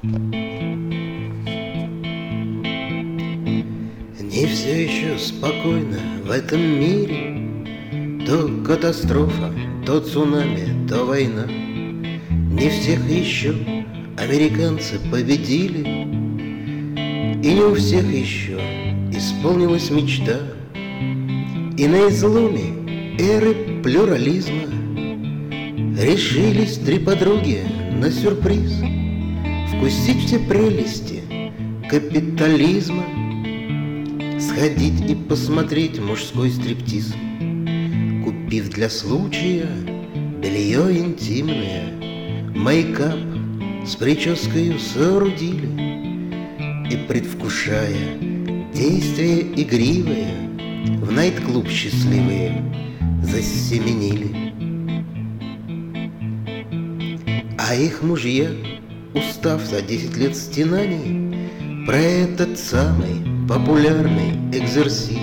Не все еще спокойно в этом мире. То катастрофа, то цунами, то война. Не всех еще американцы победили, и не у всех еще исполнилась мечта. И на изломе эры плюрализма решились три подруги на сюрприз: вкусить все прелести капитализма, сходить и посмотреть мужской стриптиз. Купив для случая белье интимное, мейкап с прическою соорудили, и, предвкушая действие игривое, в найт-клуб счастливые засеменили. А их мужья, устав за 10 лет стенаний, про этот самый популярный экзерсис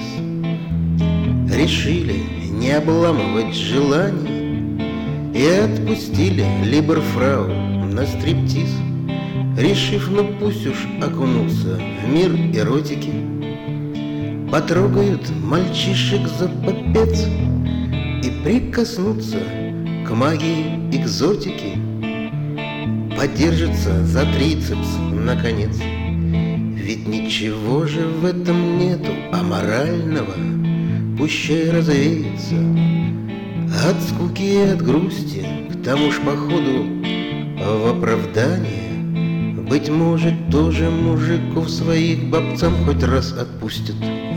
решили не обламывать желаний и отпустили либерфрау на стриптиз, решив, ну пусть уж окунутся в мир эротики, потрогают мальчишек за попец и прикоснутся к магии экзотики, подержатся за трицепс наконец. Ведь ничего же в этом нету аморального, пущай развеется от скуки и от грусти. К тому ж походу в оправдание, быть может, тоже мужиков своих бабцам хоть раз отпустят.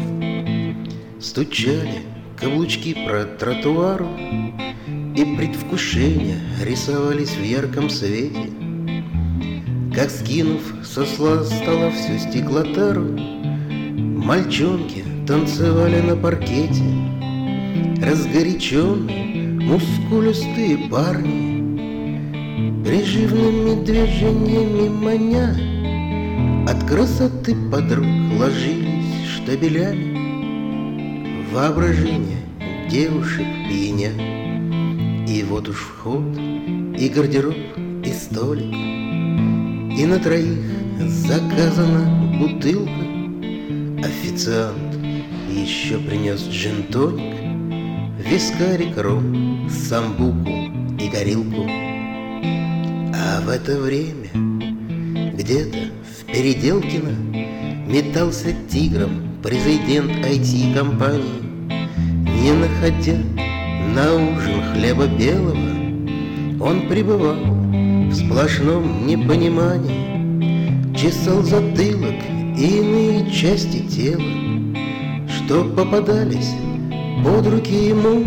Стучали каблучки по тротуару, и предвкушения рисовались в ярком свете, как, скинув со стола всю стеклотару, мальчонки танцевали на паркете. Разгоряченные, мускулистые парни, приживными движениями маня, от красоты подруг ложились штабелями. Воображение девушек пьяня. И вот уж вход, и гардероб, и столик, и на троих заказана бутылка. Официант еще принес джин-тоник, вискарик, ром, самбуку и горилку. А в это время где-то в Переделкино метался тигром президент IT-компании. Не находя на ужин хлеба белого, он пребывал в сплошном непонимании, чесал затылок и иные части тела, что попадались под руки ему,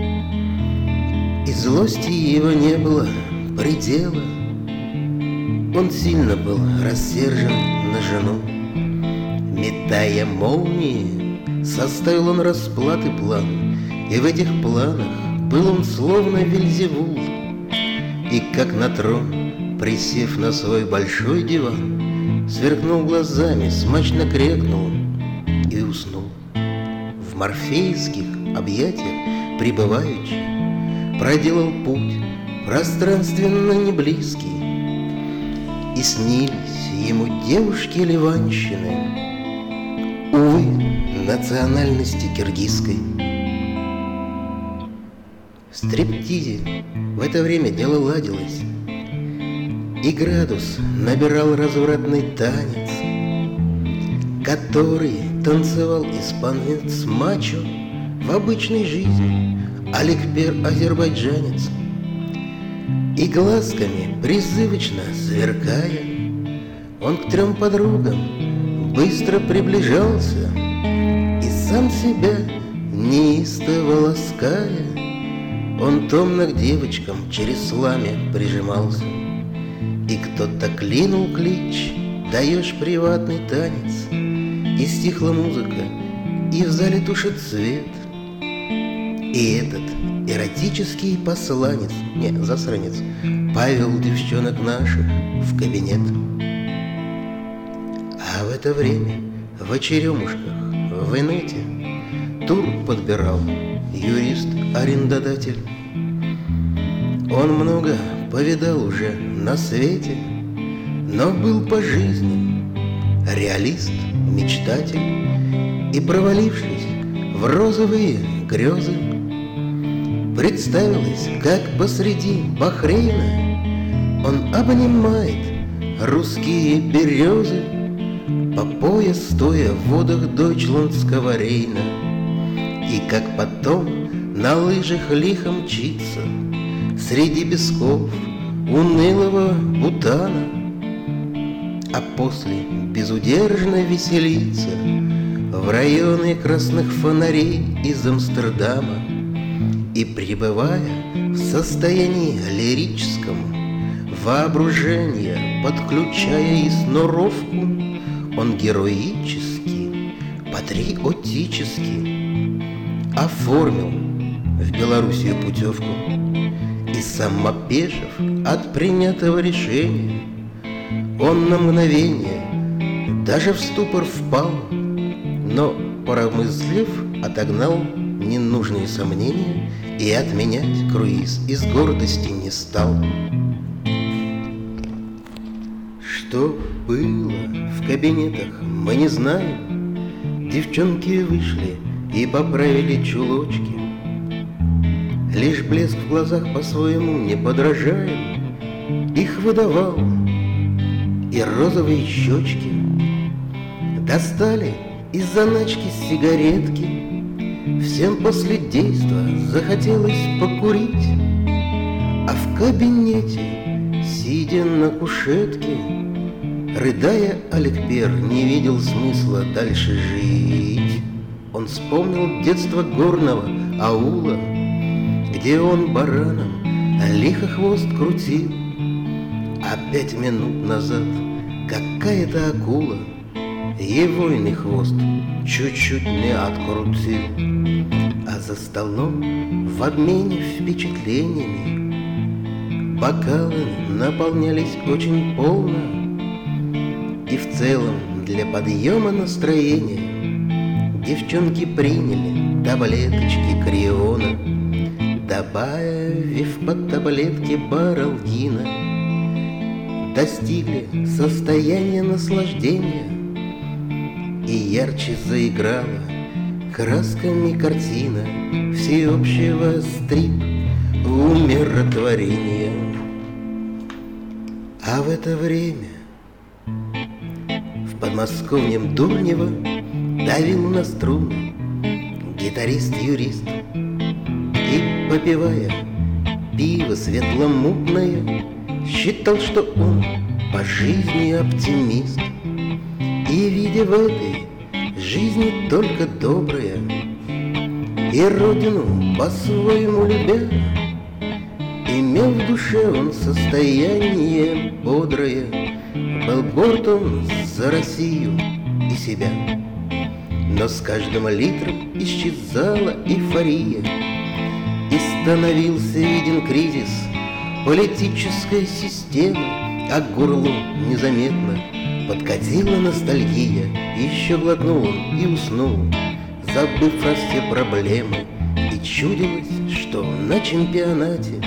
и злости его не было предела. Он сильно был рассержен на жену. Метая молнии, составил он расплаты план, и в этих планах был он словно Вельзевул. И как на трон, присев на свой большой диван, сверкнул глазами, смачно крякнул и уснул. В морфеевских объятиях пребываючи, проделал путь пространственно неблизкий, и снились ему девушки ливанщины, увы, национальности киргизской. В стриптизе в это время дело ладилось, и градус набирал развратный танец, который танцевал испанец мачо в обычной жизни, Аликпер азербайджанец. И глазками призывочно сверкая, он к трем подругам быстро приближался, и сам себя неистово лаская, он томно к девочкам через сламя прижимался. И кто-то клинул клич: даешь приватный танец. И стихла музыка, и в зале тушит свет. И этот эротический посланец, не, засранец, повел девчонок наших в кабинет. А в это время в черемушках в инете тур подбирал юрист-арендодатель. Он много повидал уже на свете, но был по жизни реалист, мечтатель, и, провалившись в розовые грезы, представилось, как посреди Бахрейна он обнимает русские березы, по пояс стоя в водах дойчландского Рейна, и как потом на лыжах лихо мчится среди песков унылого Бутана, а после безудержно веселится в районы красных фонарей из Амстердама. И, пребывая в состоянии лирическом воображения, подключая и сноровку, он героически, патриотически оформил в Белоруссию путевку. И сам опешив от принятого решения, он на мгновение даже в ступор впал, но, поразмыслив, отогнал ненужные сомнения и отменять круиз из гордости не стал. Что было в кабинетах, мы не знаем. Девчонки вышли и поправили чулочки. Лишь блеск в глазах по-своему неподражаем их выдавал, и розовые щечки. Достали из заначки сигаретки, всем после действа захотелось покурить. А в кабинете, сидя на кушетке, рыдая, Аликпер не видел смысла дальше жить. Он вспомнил детство горного аула, где он бараном лихо хвост крутил, а 5 минут назад какая-то акула егойный хвост чуть-чуть не открутил. А за столом в обмене впечатлениями бокалы наполнялись очень полно, и в целом для подъема настроения девчонки приняли таблеточки Криона, добавив под таблетки баралгина. Достигли состояния наслаждения, и ярче заиграла красками картина всеобщего умиротворения. А в это время в подмосковнем Дурнево давил на струны гитарист-юрист, и, попивая пиво светломутное, считал, что он по жизни оптимист, и, видя в этой жизни только доброе, и родину по-своему любя, имел в душе он состояние бодрое, был горд он за Россию и себя. Но с каждым литром исчезала эйфория, и становился виден кризис политической системы, а к горлу незаметно подкатила ностальгия. Еще глотнул он и уснул, забыв про все проблемы, и чудилось, что на чемпионате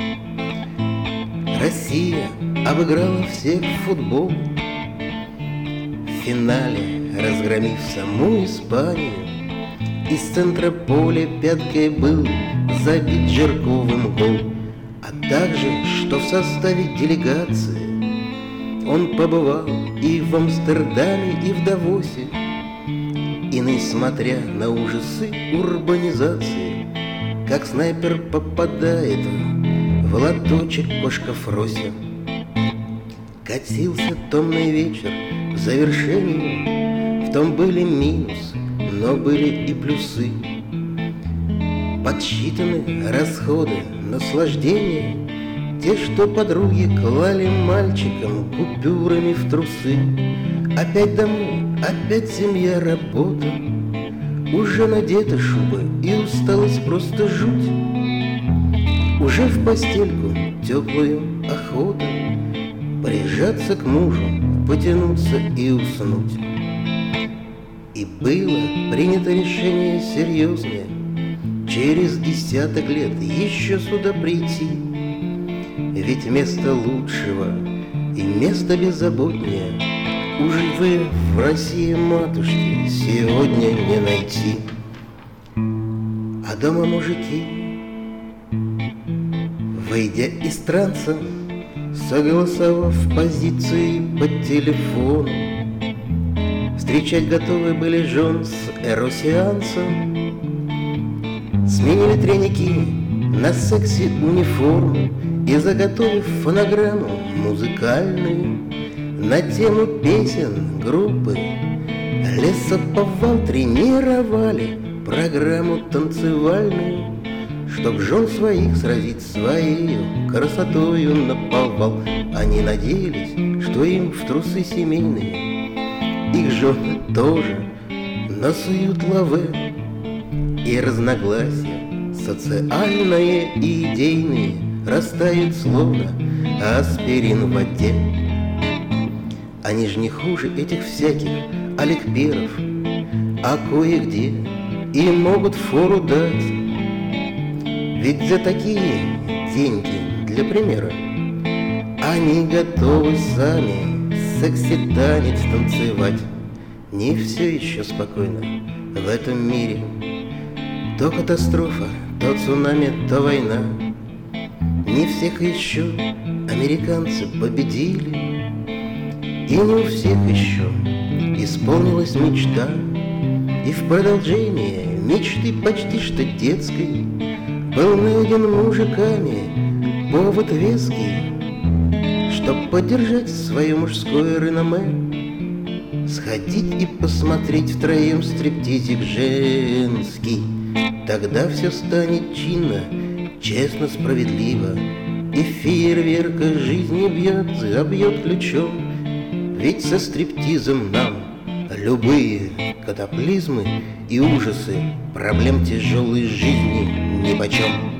Россия обыграла всех в футбол. В финале, разгромив саму Испанию, из центра поля пяткой был забит Жирковым гол. А также, что в составе делегации он побывал и в Амстердаме, и в Давосе, и, несмотря на ужасы урбанизации, как снайпер попадает в лоточек кошка Фрося. Катился томный вечер к завершению, в том были минус, но были и плюсы. Подсчитаны расходы, наслаждения, те, что подруги клали мальчикам купюрами в трусы. Опять домой, опять семья, работа, уже надеты шубы и усталость просто жуть. Уже в постельку теплую охота прижаться к мужу, потянуться и уснуть. И было принято решение серьезное через 10 лет еще сюда прийти. Ведь места лучшего и место беззаботнее уж вы в России, матушки, сегодня не найти. А дома мужики, выйдя из транса, согласовав позиции по телефону, встречать готовы были жен с эросеансом. Сменили треники на секси-униформу и, заготовив фонограмму музыкальную на тему песен группы Лесоповал, тренировали программу танцевальную, чтоб жен своих сразить своею красотою наповал. Они надеялись, что им в трусы семейные их жены тоже насуют лавэ, и разногласия социальные и идейные растают словно аспирин в воде. Они ж не хуже этих всяких Аликперов, а кое-где и могут фору дать. Ведь за такие деньги, для примера, они готовы сами секси-танец танцевать. Не все еще спокойно в этом мире. То катастрофа, то цунами, то война. Не всех еще американцы победили, и не у всех еще исполнилась мечта. И в продолжение мечты почти что детской был найден мужиками повод веский, чтоб поддержать свое мужское реноме, сходить и посмотреть втроем стриптизик женский. Тогда все станет чинно, честно, справедливо, и фейерверка жизни забьет ключом. Ведь со стриптизом нам любые катаклизмы и ужасы проблем тяжелой жизни нипочем.